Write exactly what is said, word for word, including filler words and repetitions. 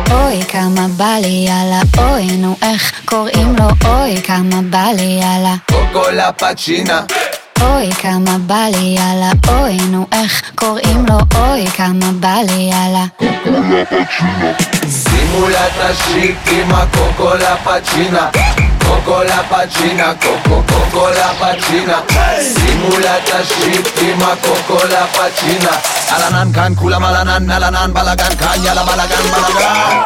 אוי כמה בא לי יאללה, אוי נו איך קוראים לו, אוי כמה בא לי יאללה, קוקו לה פצ'ינה. אוי כמה בא לי יאללה, אוי נו איך קוראים לו, אוי כמה בא לי יאללה, קוקו לה פצ'ינה. שימו לה את השיט עם הקוקו לה פצ'ינה, קוקו לה פצ'ינה, קוקו קוקו לה פצ'ינה. שימו לה את השיט עם הקוקו לה פצ'ינה. על ענן כאן כולם על ענן, על ענן בלגן כאן, יאללה בלגן בלגן.